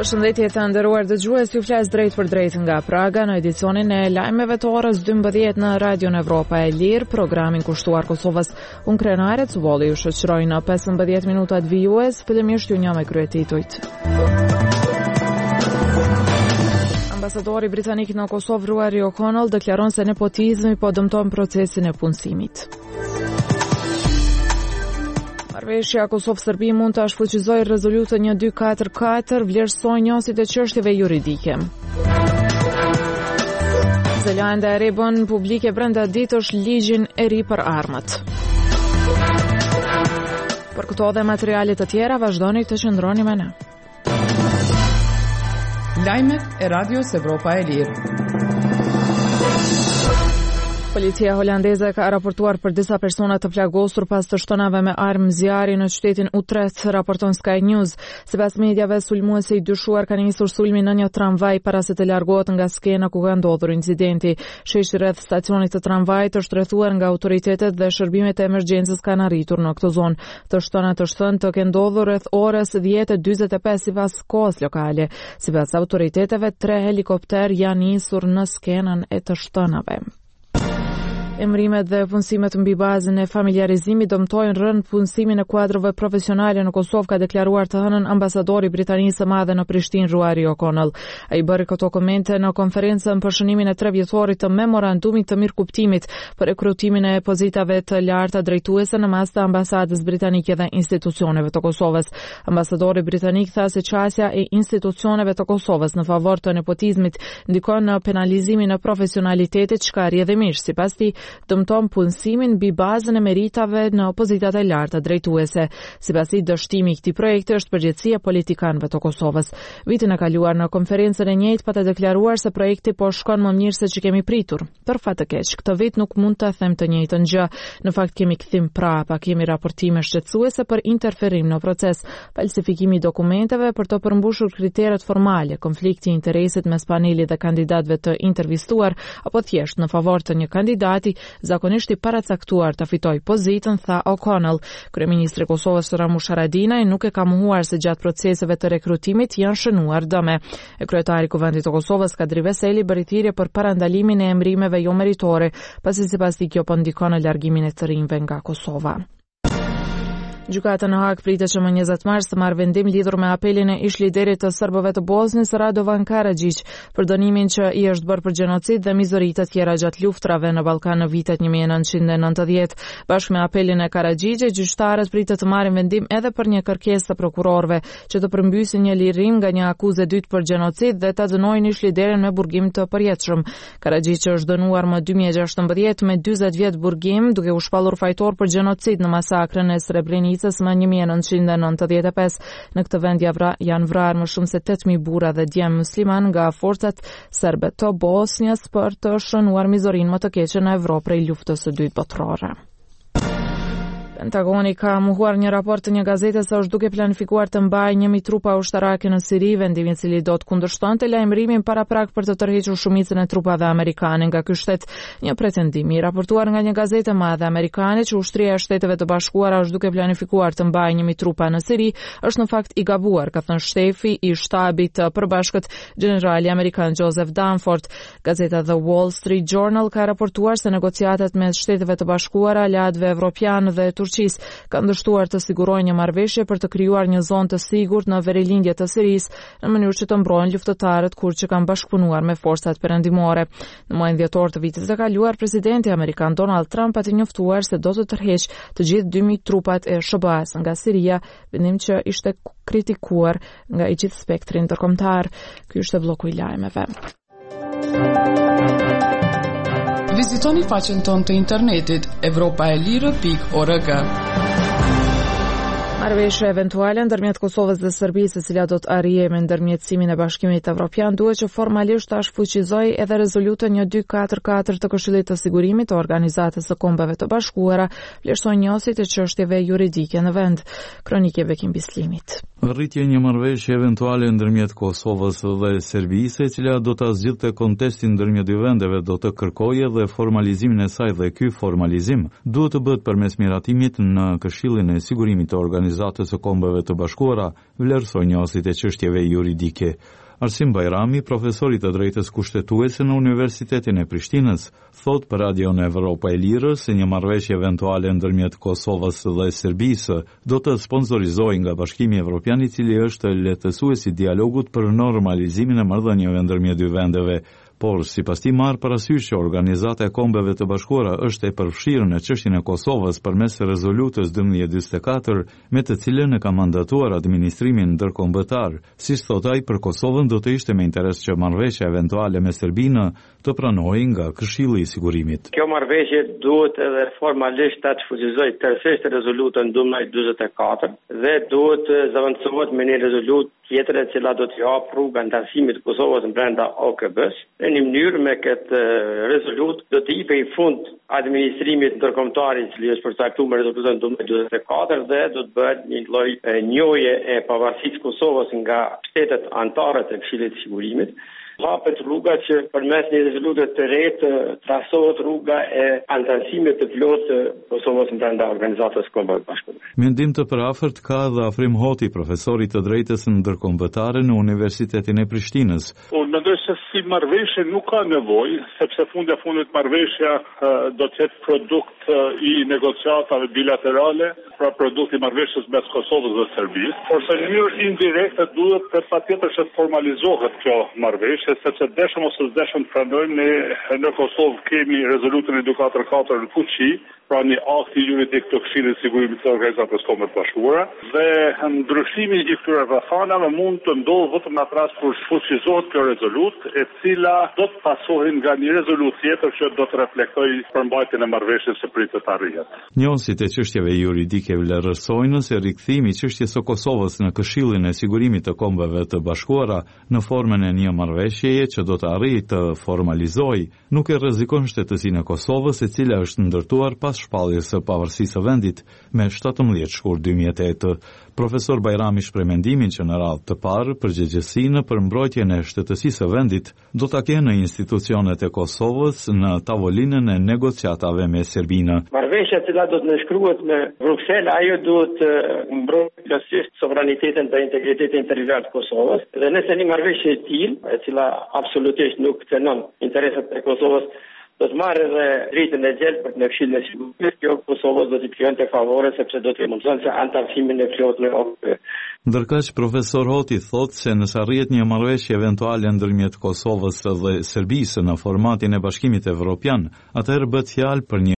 Përshëndetje të nderuar dëgjues, ju flas drejt për drejt nga Praga në edicionin e lajmeve të orës 12 në Radion Evropa e Lirë, programin kushtuar Kosovës. Unë krenare Cubolli ju shoqëroj në 15 minutat vijues, fillimisht ju një me kryetitujt. Ambasadori britanik në Kosovë Ruari O'Connell deklaron se nepotizmi po dëmton procesin e punësimit. Marrëveshja Kosovë-Serbi mund të shfuqizojë rezolutën 1244, vlerësoj njësit e çështjeve juridike. Zelanda e Re bën publike brenda ditësh ligjin e ri për armët. Për këto dhe materialet të tjera vazhdoni të qëndroni me ne. Lajmet e Radios Evropa e Lirë. Policia holandeze ka raportuar për disa persona të plagosur pas të shtonave me armë zjarri në qytetin Utrecht, raporton Sky News. Sipas mediave, sulmuesi i dyshuar ka nisur sulmin në një tramvaj para se të largohet nga skena ku ka ndodhur incidenti. Sheshi rreth stacionit të tramvajit është rrethuar nga autoritetet dhe shërbimet e emergjencës kanë arritur në këtë zonë. Të shtonat të shtënë të kenë ndodhur rreth orës 10:45 sipas kohës lokale. Sipas autoriteteve, 3 helikopter janë nisur në skenën e të shtënave. Emrimet dhe punësimet mbi bazën e familjarizimit dëmtojnë rënd punësimin e kuadrove profesionale në Kosovë, ka deklaruar të hënën ambasadori Britanisë së Madhe në Prishtinë Ruari O'Connell. Ai bëri këto komente në konferencën për shënimin e 3 vjetorit të memorandumit të mirëkuptimit për rekrutimin e pozitave të larta drejtuese në mas të ambasadës britanike dhe institucioneve të Kosovës. Ambasadori britanik tha se qasja e institucioneve të Kosovës në favor të nepotizmit ndikon në penalizimin e profesionalitetit, çka rrjedhimisht sipas tij dëmton punësimin mbi bazën e meritave në pozitat e larta drejtuese. Sipas tij, dështimi i këtij projekti është përgjegjësia e politikanëve të Kosovës. Vitin e kaluar në konferencën e njëjtë pa të deklaruar se projekti po shkon më mirë se që kemi pritur. Për fat të keq, këtë vit nuk mund të them të njëjtën gjë. Në fakt kemi kthim prapa, kemi raportime shqetësuese për interferim në proces, falsifikimi i dokumenteve për të përmbushur kriteret formale, konflikti i interesit mes panelit dhe kandidatëve të intervistuar apo thjesht në favor të një kandidati zakonisht i paracaktuar të fitoj pozitën, tha O'Connell. Kryeministri i Kosovës Ramush Haradinaj nuk e ka mohuar se gjatë proceseve të rekrutimit janë shënuar dëme. E kryetari i Kuvendit të Kosovës Kadri Veseli bëri thirrje për parandalimin e emrimeve jo meritore, pasi sipas tij kjo po ndikon në largimin e të rinjve nga Kosova. Gjykata në Hag pritet që më 20 mars të marrë vendim lidhur me apelin e ish-liderit të serbëve të Bosnjës Radovan Karadzic për dënimin që i është bërë për gjenocid dhe mizori të tjera gjatë luftrave në Ballkan në vitet 1990. Bashkë me apelin e Karadzicit, gjyqtarët pritet të marrin vendim edhe për një kërkesë të prokurorëve që të përmbysin një lirim nga një akuzë dytë për gjenocid dhe ta dënojnë ish-liderin me burgim të përjetshëm. Karadzic është dënuar më 2016 me 40 vjet burgim, duke u shpallur fajtor për gjenocid në masakrën e Srebrenicës më 1995. Në këtë vend janë vrarë më shumë se 8.000 burra dhe djemë musliman nga forcat serbe të Bosnjës për të shënuar mizorinë më të keqe në Evropë prej luftës së dytë botërore. Pentagoni ka mohuar një raport të një gazete se është duke planifikuar të mbajë 1.000 trupa ushtarake në Siri, vendimi i cili do të kundërshtonte lajmërimin paraprak për të tërhequr shumicën e trupave amerikane nga ky shtet. Një pretendim i raportuar nga një gazete madhe amerikane që ushtria e Shteteve të Bashkuara është duke planifikuar të mbajë 1.000 trupa në Siri është në fakt i gabuar, ka thënë shefi i shtabit të përbashkët generali amerikan Joseph Dunford. Gazeta The Wall Street Journal ka raportuar se negociatat me Shteteve të Bashkuara, aleatëve evropianë dhe kanë dështuar të sigurojnë një marrëveshje për të krijuar një zonë të sigurt në verilindje të Sirisë në mënyrë që të mbrohen luftëtarët kurd që kanë bashkëpunuar me forcat perëndimore. Në muajin dhjetor të vitit të kaluar, presidenti amerikan Donald Trump pati njoftuar se do të tërheqë të gjithë 2.000 trupat e SBA-s nga Siria, vendim që ishte kritikuar nga i gjithë spektri ndërkombëtar. Ky është bloku i lajmeve. Vizitoni faqen tonë të internetit europaelire.org. Marrëveshja eventuale ndërmjet Kosovës dhe Serbisë, e cila do të arrijë me ndërmjetësimin e Bashkimit Evropian, duhet që formalisht ta shfuqizojë edhe rezolutën 1244 të Këshillit të Sigurimit të Organizatës së Kombeve të Bashkuara, vlerëson njësit e çështjeve juridike në vend. Kronike Bekim Bislimit. Rritje një marrëveshje eventuale ndërmjet Kosovës dhe Serbisë, e cila do ta zgjidhte kontestin ndërmjet dy vendeve, do të kërkojë dhe formalizimin e saj, dhe ky formalizim duhet të bëhet përmes miratimit në Këshillin e Sigurimit të Organizatës Organizatës së Kombeve të Bashkuara vlerësoi njohësit e çështjeve juridike. Arsim Bajrami, profesor i të drejtës kushtetuese në Universitetin e Prishtinës, thot për Radion Evropa e Lirë se një marrëveshje eventuale ndërmjet Kosovës dhe Serbisë do të sponsorizojë nga Bashkimi Evropian, i cili është lehtësuesi i dialogut për normalizimin e marrëdhënieve ndërmjet dy vendeve. Por, sipas tij, marr parasysh që Organizata e Kombeve të Bashkuara është e përfshirë në çështjen e Kosovës përmes rezolutës 1244, me të cilën e ka mandatuar administrimin ndërkombëtar. Siç thot ai, për Kosovën do të ishte me interes që marrëveshja eventuale me Serbinë të pranohej nga Këshilli i Sigurimit. Kjo marrëveshje duhet edhe formalisht ta çfuzizojë tërësisht rezolutën 1244 dhe duhet zëvendësohet me një rezolutë tjetër e cila do të japë rrugën ndërtimit të Kosovës brenda OKB-s. Në një mënyrë me këtë rezolutë do të jepë fund administrimit ndërkombëtar i cili është përcaktuar me rezolutën 1244 dhe do të bëhet një lloj njohje e pavarësisë së Kosovës nga shtetet anëtare të Këshillit të Sigurimit. Hapet rruga që përmes një rezolute të re të trasohet rruga e anëtarësimit të plotë të Kosovës brenda Organizatës së Kombeve të Bashkuara. Mendim të përafërt ka dhe Afrim Hoti, profesor i të drejtës ndërkombëtare në Universitetin e Prishtinës. Unë mendoj se si marrëveshje nuk ka nevojë, sepse fundit marrëveshja do të jetë produkt i negociatave bilaterale, pra produkt i marrëveshjes mes Kosovës dhe Serbisë, por në mënyrë indirekte duhet patjetër që të formalizohet kjo marrëveshje, sepse deshëm ose s'deshëm të pranojmë, në Kosovë kemi rezolutën 1244 në fuqi, pra një akt i juridik të Këshillit të Sigurimit të Organizatës së Kombeve të Bashkuara, dhe ndryshimi i këtyre rrethanave mund të ndodhë vetëm në atë rast kur fuqizohet kjo rezolutë, e cila do të pasohet nga një rezolutë tjetër që do të reflektojë përmbajtjen e marrëveshjes së pritet të arrihet. Njohësit e çështjeve juridike vlerësojnë se rikthimi i çështjes së Kosovës në Këshillin e Sigurimit të Kombeve të Bashkuara në formën e një marrëveshjeje që do të arrijë të formalizojë, nuk e rrezikon shtetësinë e Kosovës, e cila është ndërtuar pas shpalljes së pavarësisë së vendit me 17 shkurt 2008. Profesor Bajrami shpreh mendimin që në radhë të parë përgjegjësinë për mbrojtjen e shtetësisë së vendit do ta kenë institucionet e Kosovës në tavolinën e negociatave me Serbinë. Marrëveshja e cila do të nënshkruhet me Bruksel, ajo duhet të mbrojë plotësisht sovranitetin dhe integritetin territorial të Kosovës. Dhe nëse një marrëveshje e tillë, e cila absolutisht nuk cënon interesat e Kosovës, do të marrë edhe drejtën e gjelbër në Këshillin e Sigurimit, kjo Kosovës do t'i krijonte favore sepse do të mundson se anëtarësimin e plotë në OKB. Ndërkaq, profesor Hoti thot se nëse arrihet një marrëveshje eventuale ndërmjet Kosovës dhe Serbisë në formatin e Bashkimit Evropian, atëherë bëhet fjalë për një